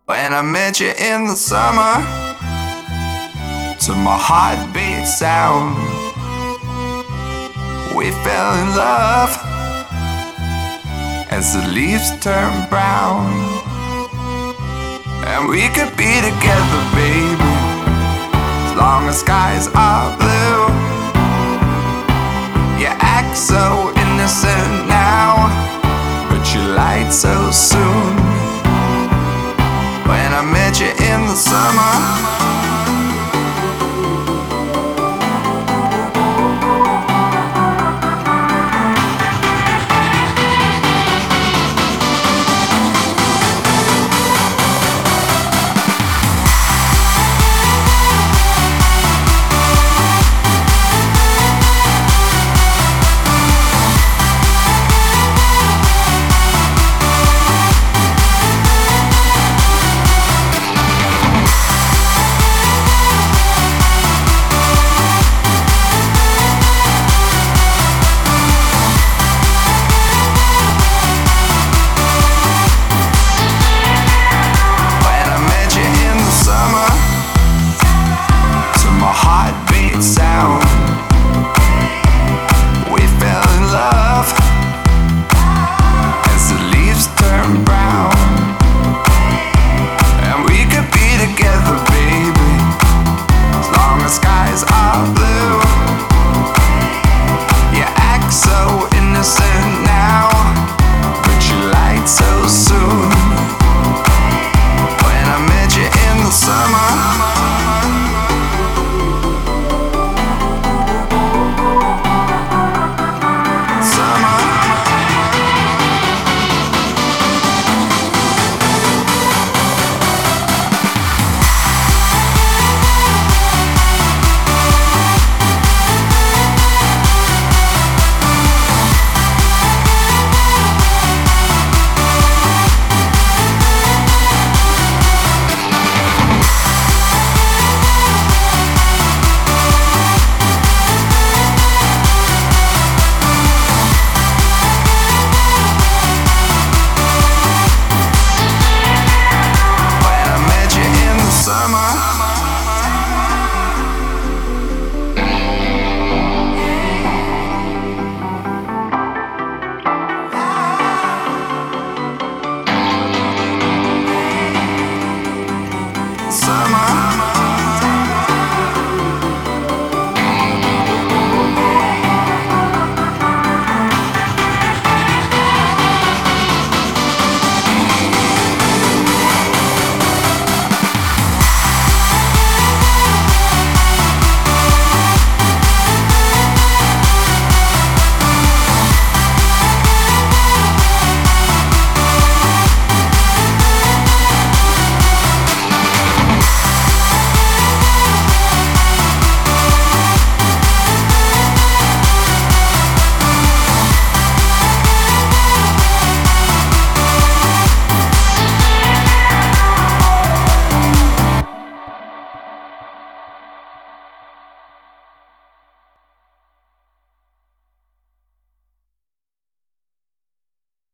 When I met you in the summer, to my heartbeat sound, we fell in love as the leaves turn brown. And we could be together, baby, as long as skies are blue. You act so innocent now, but you lied so soon. When I met you in the summer,